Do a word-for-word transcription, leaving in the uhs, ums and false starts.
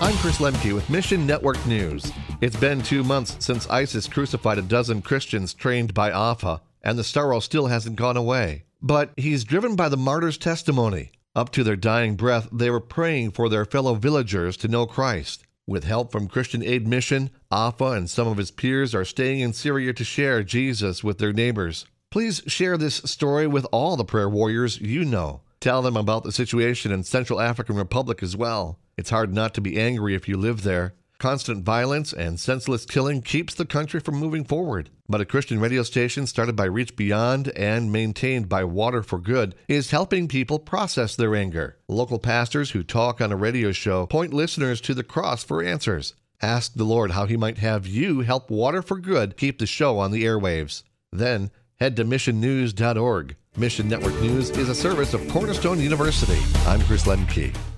I'm Chris Lemke with Mission Network News. It's been two months since ISIS crucified a dozen Christians trained by A F A, and the sorrow still hasn't gone away. But he's driven by the martyrs' testimony. Up to their dying breath, they were praying for their fellow villagers to know Christ. With help from Christian Aid Mission, A F A and some of his peers are staying in Syria to share Jesus with their neighbors. Please share this story with all the prayer warriors you know. Tell them about the situation in Central African Republic as well. It's hard not to be angry if you live there. Constant violence and senseless killing keeps the country from moving forward. But a Christian radio station started by Reach Beyond and maintained by Water for Good is helping people process their anger. Local pastors who talk on a radio show point listeners to the cross for answers. Ask the Lord how he might have you help Water for Good keep the show on the airwaves. Then head to mission news dot org. Mission Network News is a service of Cornerstone University. I'm Chris Lemke.